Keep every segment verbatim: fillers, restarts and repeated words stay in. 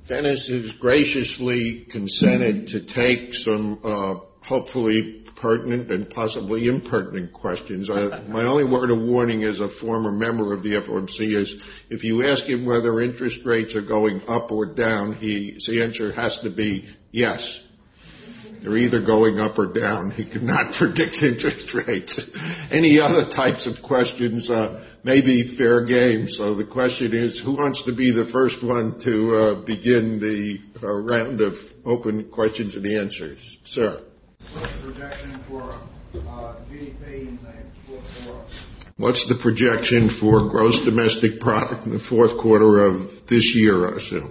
Dennis has graciously consented to take some uh, hopefully pertinent and possibly impertinent questions. Uh, my only word of warning as a former member of the F O M C is if you ask him whether interest rates are going up or down, he, his answer has to be yes. They're either going up or down. He cannot predict interest rates. Any other types of questions uh, may be fair game. So the question is, who wants to be the first one to uh, begin the uh, round of open questions and answers? Sir. What's the projection for uh, G D P in the fourth quarter? What's the projection for gross domestic product in the fourth quarter of this year, I assume?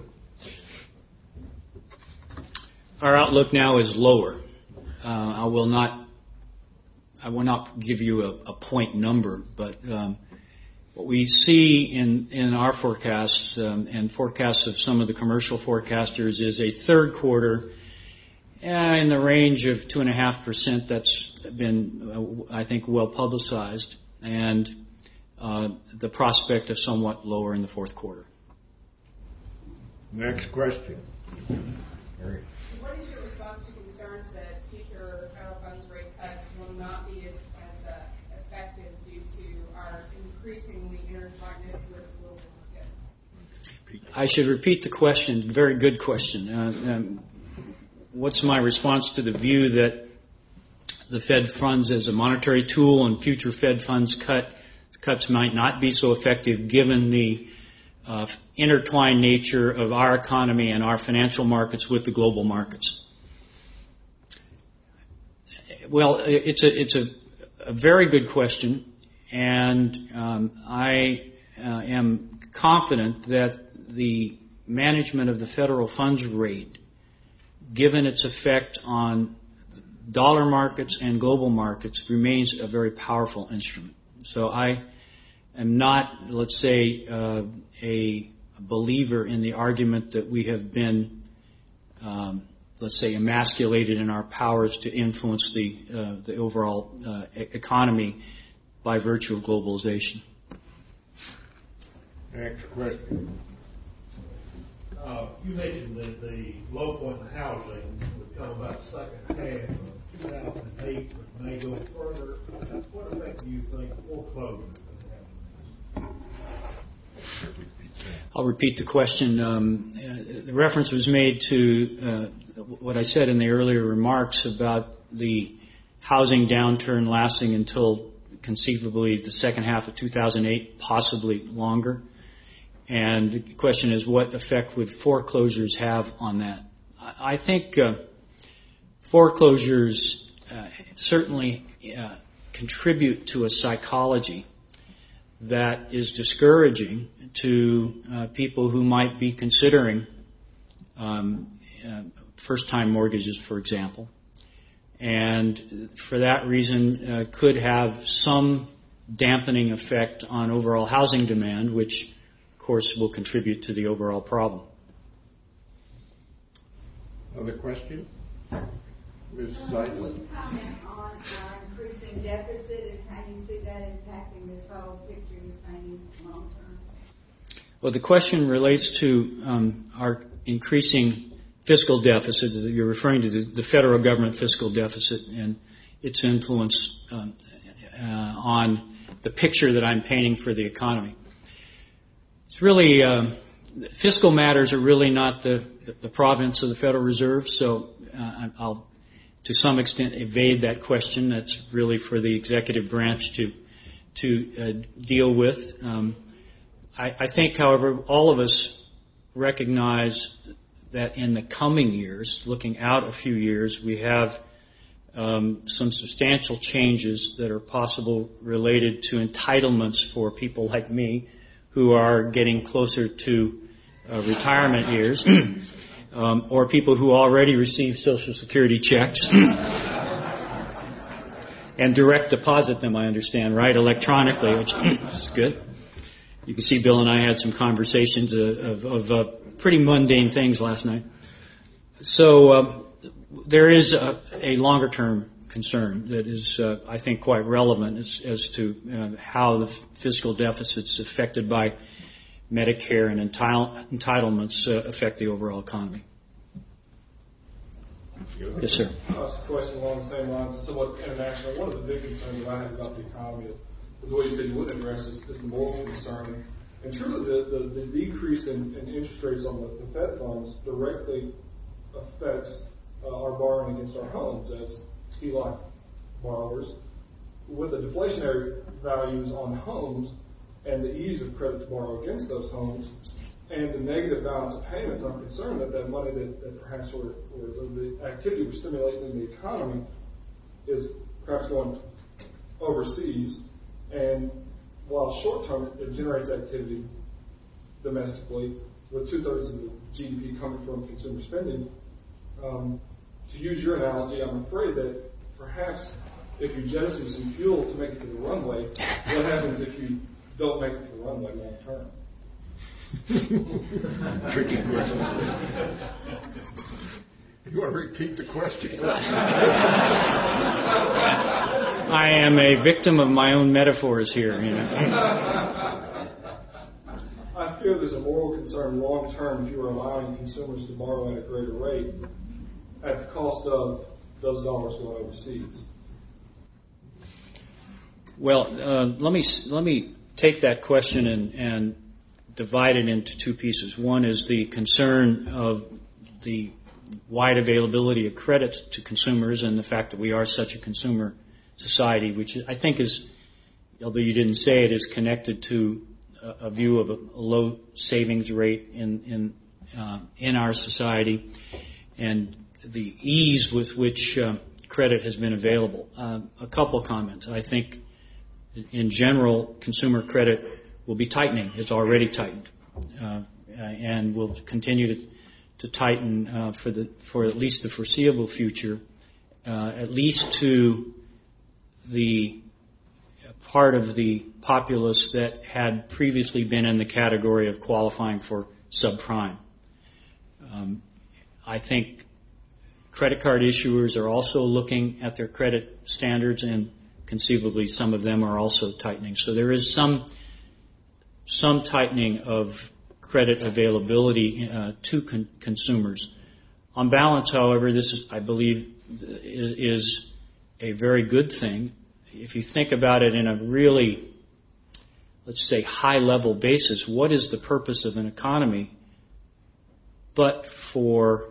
Our outlook now is lower. Uh, I will not. I will not give you a, a point number, but um, what we see in in our forecasts um, and forecasts of some of the commercial forecasters is a third quarter uh, in the range of two and a half percent. That's been, uh, I think, well publicized, and uh, the prospect of somewhat lower in the fourth quarter. Next question. Mary. What is your response to concerns that future federal funds rate cuts will not be as, as uh, effective due to our increasingly intertwinedness with the global market? I should repeat the question. Very good question. Uh, um, what's my response to the view that the Fed funds as a monetary tool and future Fed funds cut cuts might not be so effective given the Uh, intertwined nature of our economy and our financial markets with the global markets? Well, it's a it's a, a very good question, and um, I uh, am confident that the management of the federal funds rate, given its effect on dollar markets and global markets, remains a very powerful instrument. So I am not, let's say, uh, a believer in the argument that we have been, um, let's say, emasculated in our powers to influence the uh, the overall uh, economy by virtue of globalization. Next question. Uh, you mentioned that the low point in housing would come about the second half of two thousand eight, but may go further. What effect do you think foreclosure? I'll repeat the question. Um, uh, the reference was made to uh, what I said in the earlier remarks about the housing downturn lasting until conceivably the second half of two thousand eight, possibly longer. And the question is, what effect would foreclosures have on that? I, I think uh, foreclosures uh, certainly uh, contribute to a psychology that is discouraging to uh, people who might be considering um, uh, first-time mortgages, for example, and for that reason uh, could have some dampening effect on overall housing demand, which, of course, will contribute to the overall problem. Other question? Miz Seidel. Can you comment on our increasing deficit and how you see that impacting this whole picture you're painting long term? Well, the question relates to um, our increasing fiscal deficit. You're referring to the, the federal government fiscal deficit and its influence um, uh, on the picture that I'm painting for the economy. It's really, uh, fiscal matters are really not the, the, the province of the Federal Reserve, so uh, I'll to some extent evade that question. That's really for the executive branch to to uh, deal with. Um, I, I think, however, all of us recognize that in the coming years, looking out a few years, we have um, some substantial changes that are possible related to entitlements for people like me who are getting closer to uh, retirement years. Um, or people who already receive Social Security checks and direct deposit them, I understand, right, electronically, which is good. You can see Bill and I had some conversations of, of, of uh, pretty mundane things last night. So uh, there is a, a longer-term concern that is, uh, I think, quite relevant as, as to uh, how the fiscal deficit's affected by Medicare and entitle, entitlements uh, affect the overall economy. Yes, sir. Uh, it's a question along the same lines, it's somewhat international. One of the big concerns that I have about the economy is, is what you said you wouldn't address is, is the moral concern. And truly, the, the, the decrease in, in interest rates on the, the Fed funds directly affects uh, our borrowing against our homes as H E L O C borrowers. With the deflationary values on homes and the ease of credit to borrow against those homes and the negative balance of payments, I'm concerned that that money that, that perhaps we're, or the activity we're stimulating in the economy is perhaps going overseas. And while short term it generates activity domestically, with two-thirds of the G D P coming from consumer spending, um, to use your analogy, I'm afraid that perhaps if you jettison some fuel to make it to the runway, what happens if you don't make it to the runway long term? Tricky question. You want to repeat the question? I am a victim of my own metaphors here. You know. I fear there's a moral concern long term if you are allowing consumers to borrow at a greater rate at the cost of those dollars going overseas. Well, uh, let me let me take that question and, and divide it into two pieces. One is the concern of the wide availability of credit to consumers and the fact that we are such a consumer society, which I think is, although you didn't say it, is connected to a, a view of a, a low savings rate in in uh, in our society and the ease with which uh, credit has been available. Uh, a couple comments. I think in general, consumer credit will be tightening. It's already tightened, uh, and will continue to, to tighten uh, for the for at least the foreseeable future, uh, at least to the part of the populace that had previously been in the category of qualifying for subprime. Um, I think credit card issuers are also looking at their credit standards, and conceivably some of them are also tightening. So there is some some tightening of credit availability uh, to con- consumers. On balance, however, this is, I believe, is, is a very good thing. If you think about it in a really, let's say, high-level basis, what is the purpose of an economy but for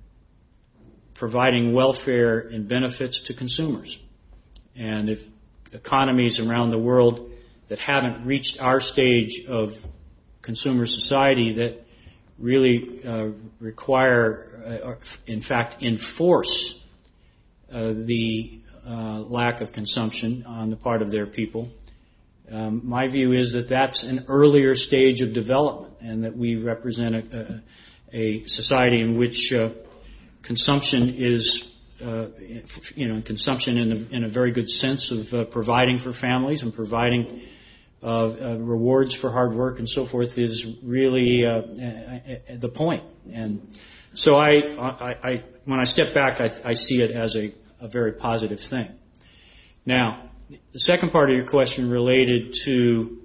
providing welfare and benefits to consumers? And if economies around the world that haven't reached our stage of consumer society that really uh, require, uh, in fact, enforce uh, the uh, lack of consumption on the part of their people, um, my view is that that's an earlier stage of development, and that we represent a, a, a society in which uh, consumption is Uh, you know, consumption in a, in a very good sense of uh, providing for families and providing uh, uh, rewards for hard work and so forth is really uh, uh, the point. And so I, I, I when I step back, I, I see it as a, a very positive thing. Now, the second part of your question related to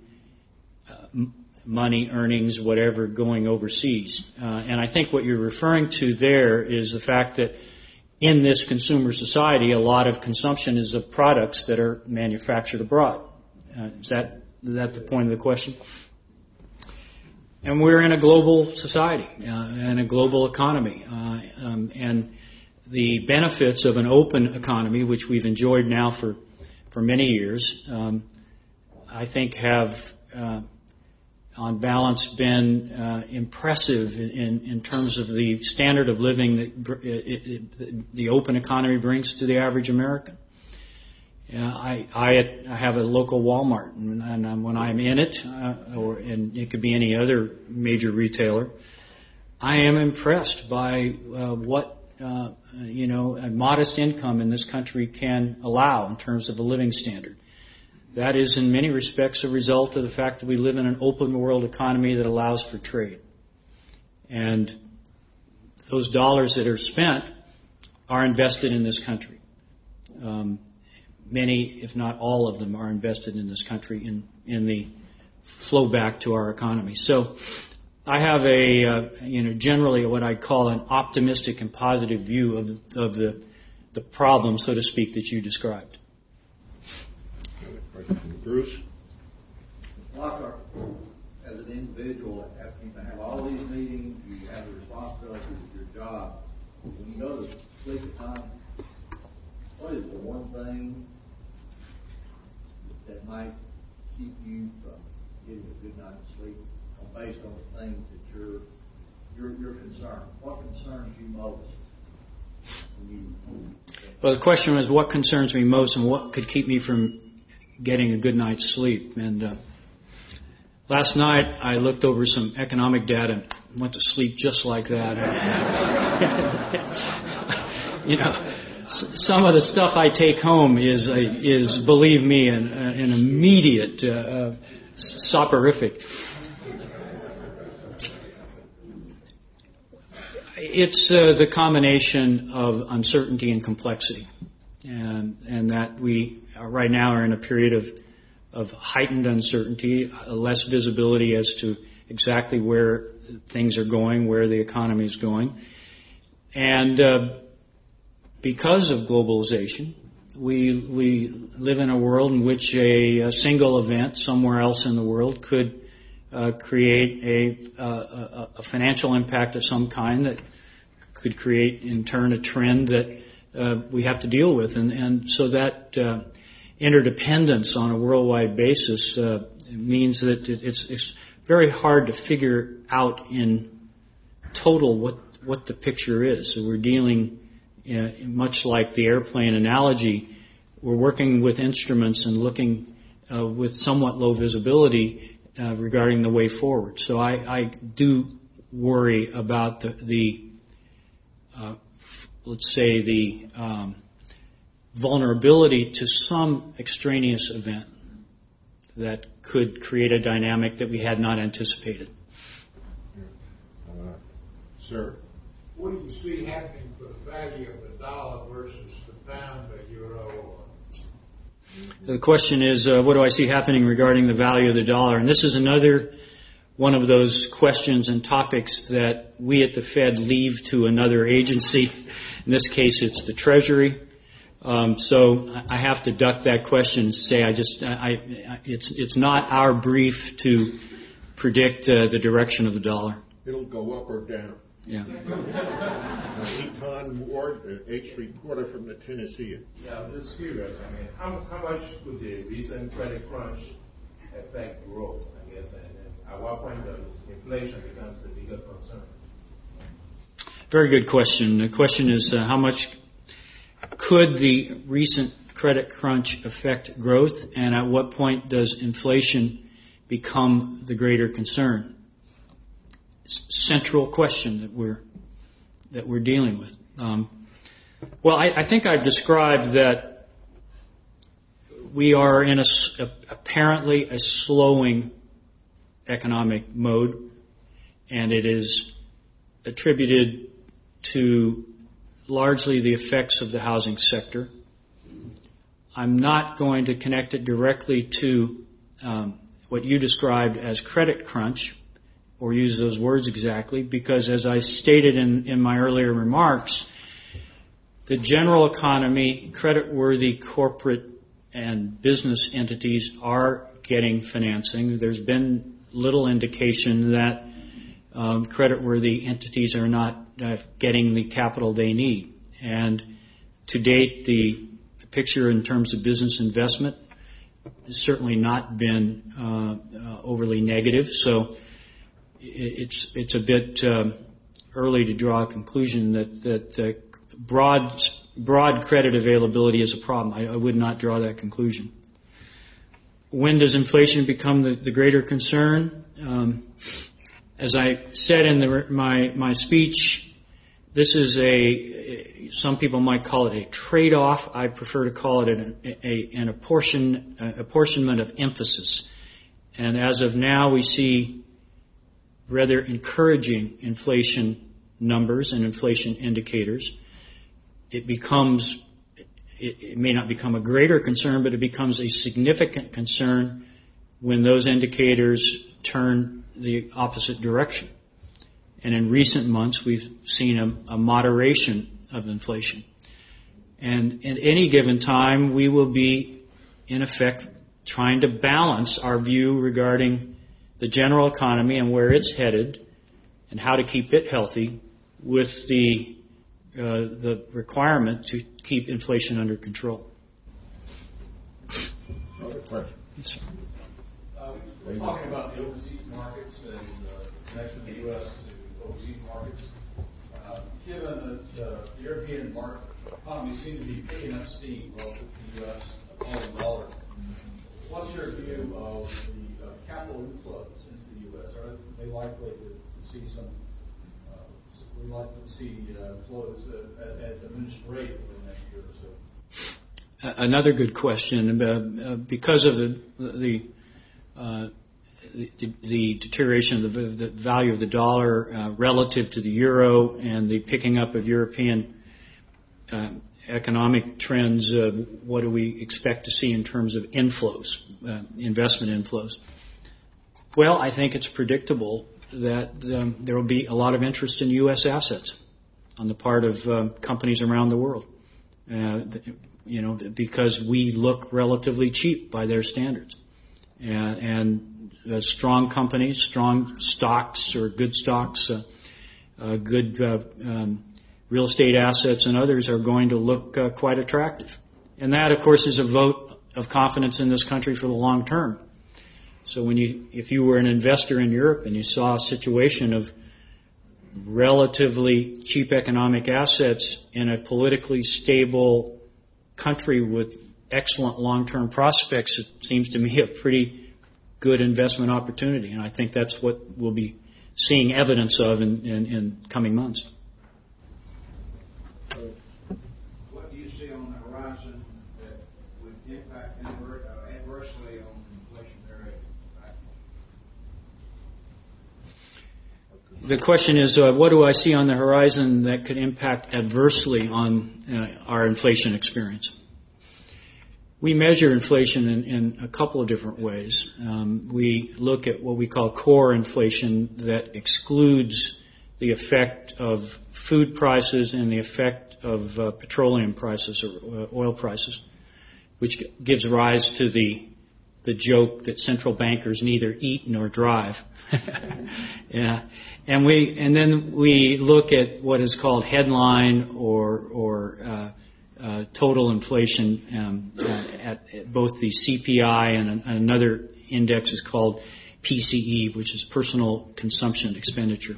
uh, money, earnings, whatever, going overseas. Uh, and I think what you're referring to there is the fact that in this consumer society, a lot of consumption is of products that are manufactured abroad. Uh, is that is that the point of the question? And we're in a global society uh, and a global economy, uh, um, and the benefits of an open economy, which we've enjoyed now for for many years, um, I think have, uh, on balance, been uh, impressive in, in terms of the standard of living that it, it, the open economy brings to the average American. Uh, I, I, I have a local Walmart, and, and when I'm in it, uh, or and it could be any other major retailer, I am impressed by uh, what uh, you know a modest income in this country can allow in terms of a living standard. That is, in many respects, a result of the fact that we live in an open world economy that allows for trade. And those dollars that are spent are invested in this country. Um, many, if not all of them, are invested in this country in, in the flow back to our economy. So I have a, uh, you know, generally what I call an optimistic and positive view of, of the, the problem, so to speak, that you described. Bruce? Lockhart, as an individual, after you have all these meetings, you have the responsibilities of your job. When you go to sleep at night, what is the one thing that might keep you from getting a good night's sleep based on the things that you're you're, you're concerned? What concerns you most? When you, well, the question was what concerns me most and what could keep me from getting a good night's sleep. And uh, last night I looked over some economic data and went to sleep just like that. You know, some of the stuff I take home is, uh, is believe me, an, an immediate uh, uh, soporific. It's uh, the combination of uncertainty and complexity, and, and that we are right now are in a period of, of heightened uncertainty, less visibility as to exactly where things are going, where the economy is going. And uh, because of globalization, we we live in a world in which a, a single event somewhere else in the world could uh, create a, a, a financial impact of some kind that could create, in turn, a trend that uh, we have to deal with. And, and so that uh, interdependence on a worldwide basis uh, means that it's, it's very hard to figure out in total what, what the picture is. So we're dealing, uh, much like the airplane analogy, we're working with instruments and looking uh, with somewhat low visibility uh, regarding the way forward. So I, I do worry about the, the uh, let's say, the um, vulnerability to some extraneous event that could create a dynamic that we had not anticipated. Uh, sir? What do you see happening for the value of the dollar versus the pound, the euro? The question is, uh, what do I see happening regarding the value of the dollar? And this is another one of those questions and topics that we at the Fed leave to another agency. In this case, it's the Treasury. Um, so I have to duck that question and say I just, I, I, it's it's not our brief to predict uh, the direction of the dollar. It'll go up or down. Yeah. Econ Ward, H reporter from the Tennessee. Yeah, I'm just curious. I mean, how how much would the recent credit crunch affect growth? I guess, and, and at what point does inflation becomes the bigger concern? Very good question. The question is uh, how much could the recent credit crunch affect growth, and at what point does inflation become the greater concern? Central question that we're that we're dealing with. Um, well, I, I think I've described that we are in a, a, apparently a slowing economic mode, and it is attributed to largely the effects of the housing sector. I'm not going to connect it directly to um, what you described as credit crunch, or use those words exactly, because as I stated in, in my earlier remarks, the general economy, credit-worthy corporate and business entities are getting financing. There's been little indication that um, credit-worthy entities are not uh, getting the capital they need. And to date, the picture in terms of business investment has certainly not been uh, uh, overly negative. So It's it's a bit um, early to draw a conclusion that that uh, broad broad credit availability is a problem. I, I would not draw that conclusion. When does inflation become the, the greater concern? Um, as I said in the, my my speech, this is a some people might call it a trade-off. I prefer to call it an, a, an apportion apportionment of emphasis. And as of now, we see rather encouraging inflation numbers and inflation indicators. It becomes, it, it may not become a greater concern, but it becomes a significant concern when those indicators turn the opposite direction. And in recent months, we've seen a, a moderation of inflation. And at any given time, we will be, in effect, trying to balance our view regarding the general economy and where it's headed and how to keep it healthy with the uh, the requirement to keep inflation under control. Another question. Yes, sir. Uh, we're talking about the overseas markets and uh, connection of the U S to overseas markets. Uh, given that uh, the European market economy seems to be picking up steam relative to the U S falling dollar, what's your view of the uh, capital inflows into the U S? Are they likely to, to see some? Uh, we like to see uh, flows uh, at, at a diminished rate over the next year or so. Another good question. Uh, because of the the, uh, the the deterioration of the, the value of the dollar uh, relative to the euro and the picking up of European uh, economic trends, uh, what do we expect to see in terms of inflows, uh, investment inflows? Well, I think it's predictable that um, there will be a lot of interest in U S assets on the part of uh, companies around the world. Uh, you know, because we look relatively cheap by their standards. And, and uh, strong companies, strong stocks or good stocks, uh, uh, good uh, um, real estate assets and others are going to look uh, quite attractive. And that, of course, is a vote of confidence in this country for the long term. So when you, if you were an investor in Europe and you saw a situation of relatively cheap economic assets in a politically stable country with excellent long-term prospects, it seems to me a pretty good investment opportunity. And I think that's what we'll be seeing evidence of in, in, in coming months. What do you see on the horizon that would impact adver- uh, adversely on inflationary factors? The question is, uh, what do I see on the horizon that could impact adversely on uh, our inflation experience? We measure inflation in, in a couple of different ways. Um, we look at what we call core inflation that excludes the effect of food prices and the effect of uh, petroleum prices or uh, oil prices, which gives rise to the the joke that central bankers neither eat nor drive. Yeah. And we and then we look at what is called headline or or uh, uh, total inflation um, uh, at, at both the C P I and, an, and another index is called P C E, which is personal consumption expenditure.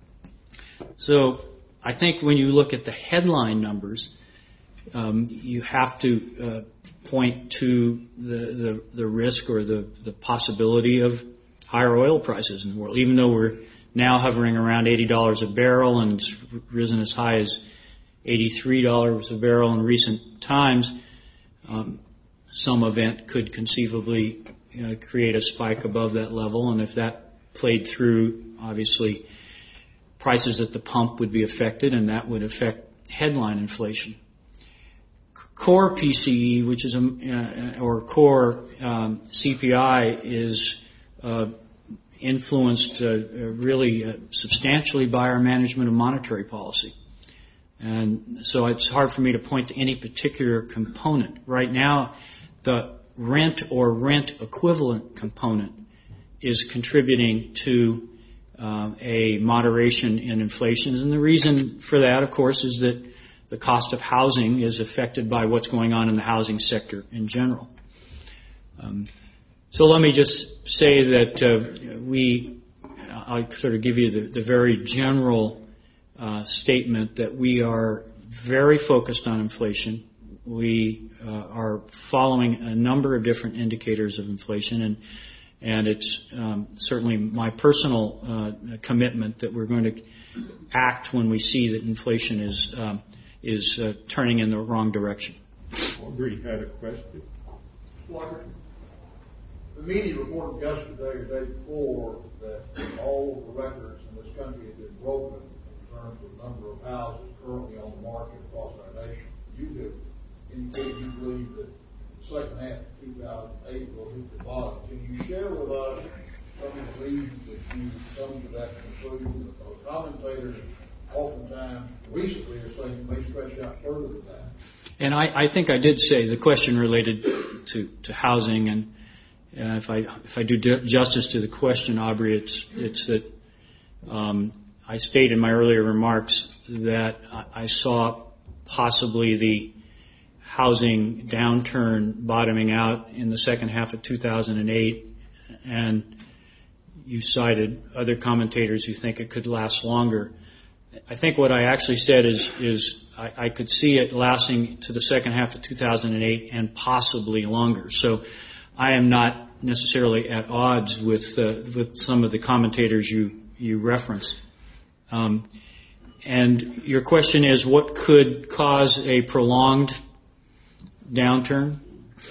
So I think when you look at the headline numbers, um, you have to uh, point to the, the, the risk or the, the possibility of higher oil prices in the world, even though we're now hovering around eighty dollars a barrel and it's risen as high as eighty-three dollars a barrel in recent times. Um, some event could conceivably uh, create a spike above that level, and if that played through, obviously prices at the pump would be affected, and that would affect headline inflation. Core P C E, which is a, uh, or core um, C P I, is uh, influenced uh, really uh, substantially by our management of monetary policy. And so it's hard for me to point to any particular component. Right now, the rent or rent equivalent component is contributing to uh, a moderation in inflation. And the reason for that, of course, is that the cost of housing is affected by what's going on in the housing sector in general. Um, so let me just say that uh, we, I'll sort of give you the, the very general uh, statement that we are very focused on inflation. We uh, are following a number of different indicators of inflation, and and it's um, certainly my personal uh, commitment that we're going to act when we see that inflation is um, is uh, turning in the wrong direction. Aubrey had a question. Walker, the media reported yesterday, the day before, that all the records in this country have been broken in terms of number of houses currently on the market across our nation. You have indicated you believe that the second half of two thousand eight will hit the bottom. Can you share with us some of the reasons that you come to that conclusion? Because commentators oftentimes recently are saying it may stretch out further than that. And I, I think I did say the question related to, to housing, and uh, if I if I do justice to the question, Aubrey, it's it's that um, I stated in my earlier remarks that I, I saw possibly the housing downturn bottoming out in the second half of two thousand eight, and you cited other commentators who think it could last longer. I think what I actually said is is I, I could see it lasting to the second half of two thousand eight and possibly longer. So I am not necessarily at odds with uh, with some of the commentators you you referenced. Um, and your question is, what could cause a prolonged downturn?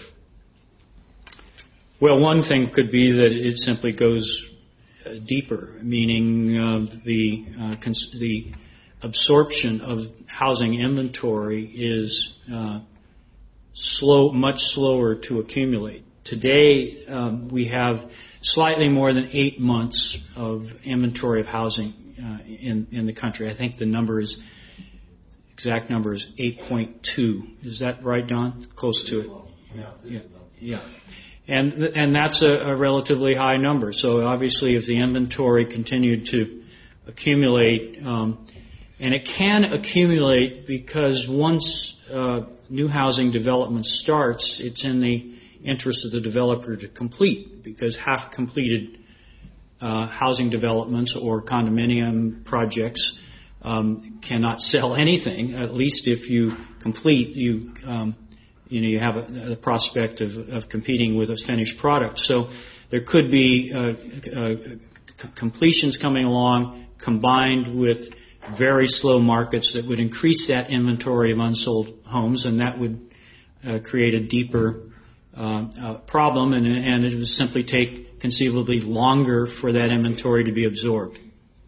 Well, one thing could be that it simply goes uh, deeper, meaning uh, the uh, cons- the absorption of housing inventory is uh, slow, much slower to accumulate. Today, um, we have slightly more than eight months of inventory of housing uh, in in the country. I think the number is exact number is eight point two. Is that right, Don? Close to it. Yeah. Yeah. And and that's a, a relatively high number. So obviously, if the inventory continued to accumulate, um, and it can accumulate because once uh, new housing development starts, it's in the interest of the developer to complete, because half completed uh, housing developments or condominium projects um, cannot sell anything. At least if you complete, you um, you know you have a, a prospect of, of competing with a finished product. So there could be uh, uh, c- completions coming along combined with very slow markets that would increase that inventory of unsold homes, and that would uh, create a deeper uh, uh, problem, and, and it would simply take conceivably longer for that inventory to be absorbed.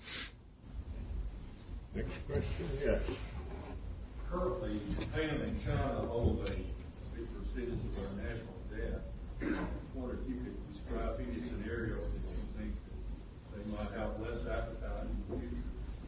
Next question, yes. Currently, Japan and China hold a big percentage of our national debt. I just wonder if you could describe any scenario that you think that they might have less appetite in the future.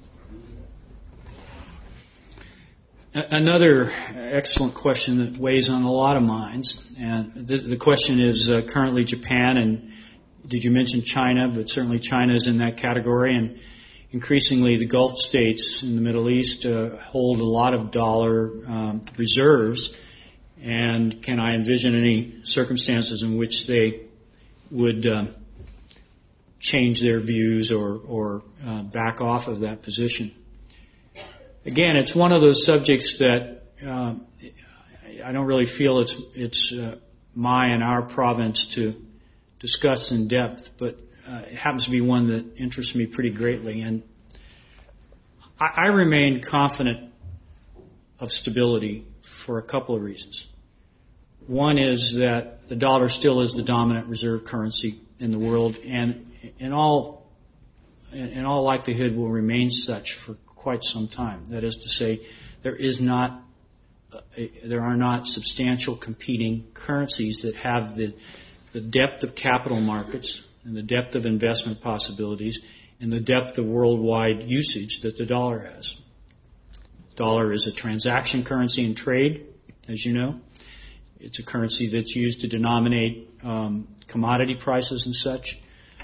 Another excellent question that weighs on a lot of minds, and the, the question is uh, currently Japan, and did you mention China? But certainly China is in that category, and increasingly the Gulf states in the Middle East uh, hold a lot of dollar um, reserves, and can I envision any circumstances in which they would um, change their views or, or uh, back off of that position? Again, it's one of those subjects that uh, I don't really feel it's it's uh, my and our province to discuss in depth, but uh, it happens to be one that interests me pretty greatly. And I, I remain confident of stability for a couple of reasons. One is that the dollar still is the dominant reserve currency in the world, and in all in all likelihood will remain such for quite some time. That is to say, there is not, a, there are not substantial competing currencies that have the the depth of capital markets and the depth of investment possibilities and the depth of worldwide usage that the dollar has. Dollar is a transaction currency in trade, as you know. It's a currency that's used to denominate um, commodity prices and such.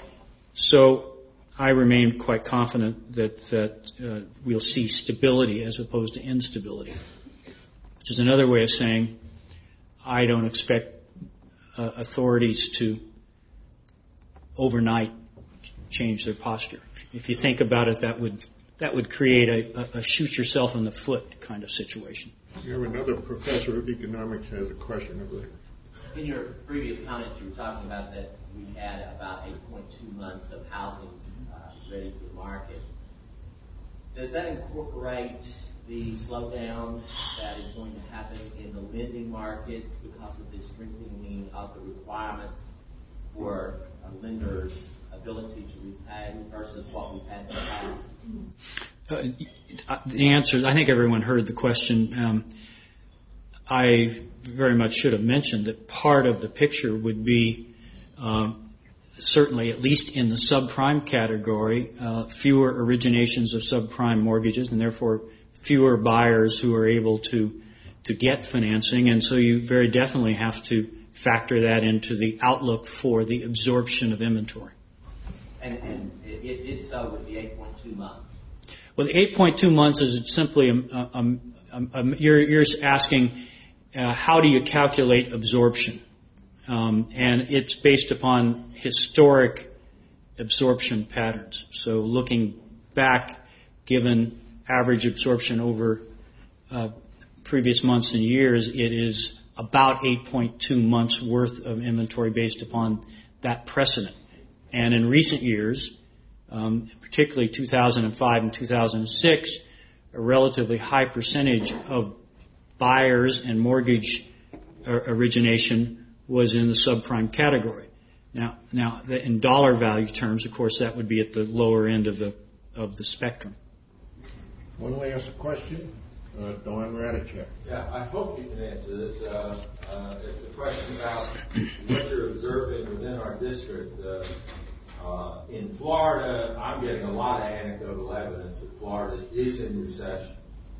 So I remain quite confident that that uh, we'll see stability as opposed to instability, which is another way of saying I don't expect uh, authorities to overnight change their posture. If you think about it, that would that would create a, a shoot yourself in the foot kind of situation. You have another professor of economics has a question over there. In your previous comments, you were talking about that we had about eight point two months of housing uh, ready for the market. Does that incorporate the slowdown that is going to happen in the lending markets because of the strengthening of the requirements for a lender's ability to repay versus what we've had in the past? Uh, the answer, I think everyone heard the question. Um, I very much should have mentioned that part of the picture would be um, certainly, at least in the subprime category, uh, fewer originations of subprime mortgages, and therefore fewer buyers who are able to to get financing. And so you very definitely have to factor that into the outlook for the absorption of inventory. And, and it, it did so with the eight point two months. Well, the eight point two months is simply, a, a, a, a, you're, you're asking uh, how do you calculate absorption? Um, and it's based upon historic absorption patterns. So looking back, given average absorption over uh, previous months and years, it is about eight point two months worth of inventory based upon that precedent. And in recent years, um, particularly two thousand five and two thousand six, a relatively high percentage of buyers and mortgage uh, origination was in the subprime category. Now, now the, in dollar value terms, of course, that would be at the lower end of the of the spectrum. One last question. Uh, Don Radicek. Yeah, I hope you can answer this. Uh, uh, it's a question about what you're observing within our district. Uh, uh, in Florida, I'm getting a lot of anecdotal evidence that Florida is in recession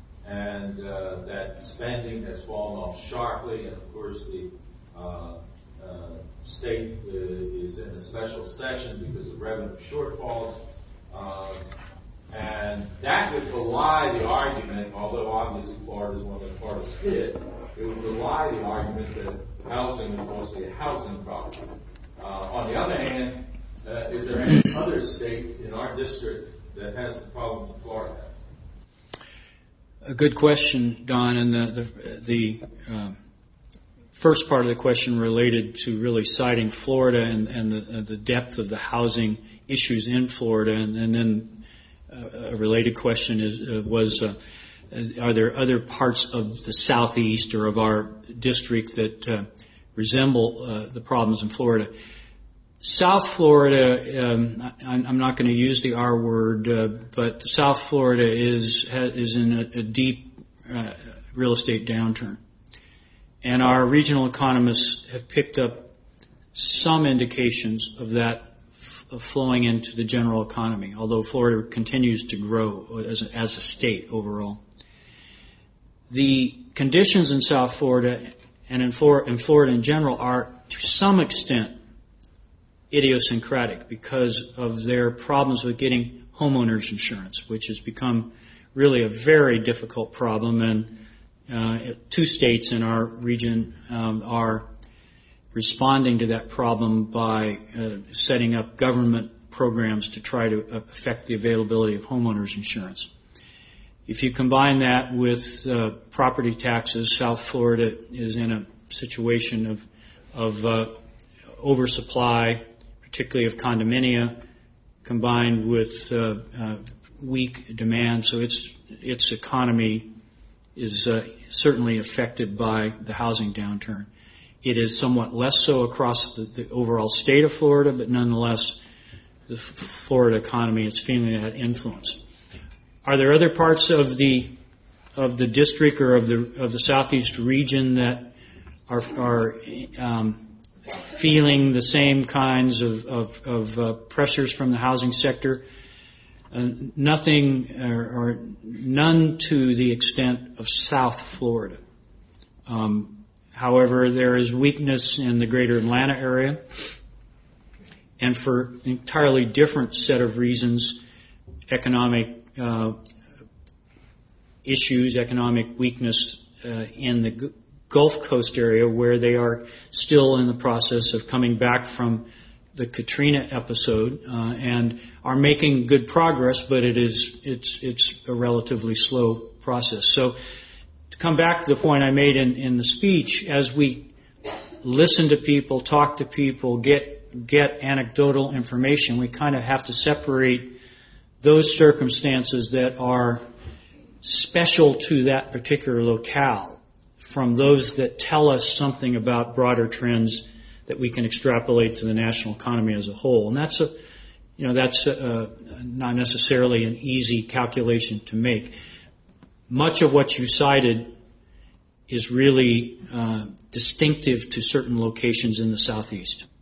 and uh, that spending has fallen off sharply, and of course the uh, uh, state uh, is in a special session because of revenue shortfalls. Uh, And that would belie the argument, although obviously Florida is one of the hardest hit, it would belie the argument that housing is mostly a housing problem. Uh, on the other hand, uh, is there any other state in our district that has the problems that Florida has? A good question, Don. And the the, the uh, first part of the question related to really citing Florida and, and the, uh, the depth of the housing issues in Florida, and, and then Uh, a related question is, uh, was, uh, are there other parts of the southeast or of our district that uh, resemble uh, the problems in Florida? South Florida, um, I, I'm not going to use the R word, uh, but South Florida is is in a, a deep uh, real estate downturn, and our regional economists have picked up some indications of that of flowing into the general economy, although Florida continues to grow as a, as a state overall. The conditions in South Florida and in Florida, in Florida in general are to some extent idiosyncratic because of their problems with getting homeowners insurance, which has become really a very difficult problem, and uh, two states in our region um, are responding to that problem by uh, setting up government programs to try to affect the availability of homeowners insurance. If you combine that with uh, property taxes, South Florida is in a situation of, of uh, oversupply, particularly of condominia, combined with uh, uh, weak demand. So its its economy is uh, certainly affected by the housing downturn. It is somewhat less so across the, the overall state of Florida, but nonetheless, the Florida economy is feeling that influence. Are there other parts of the of the district or of the of the southeast region that are are um, feeling the same kinds of of, of uh, pressures from the housing sector? Uh, nothing or, or none to the extent of South Florida. Um, However, there is weakness in the greater Atlanta area, and for an entirely different set of reasons, economic uh, issues, economic weakness uh, in the Gulf Coast area, where they are still in the process of coming back from the Katrina episode uh, and are making good progress, but it is it's it's a relatively slow process. So, come back to the point I made in, in the speech, as we listen to people, talk to people, get get anecdotal information, we kind of have to separate those circumstances that are special to that particular locale from those that tell us something about broader trends that we can extrapolate to the national economy as a whole. And that's a, you know, that's a, a, not necessarily an easy calculation to make. Much of what you cited is really uh, distinctive to certain locations in the Southeast.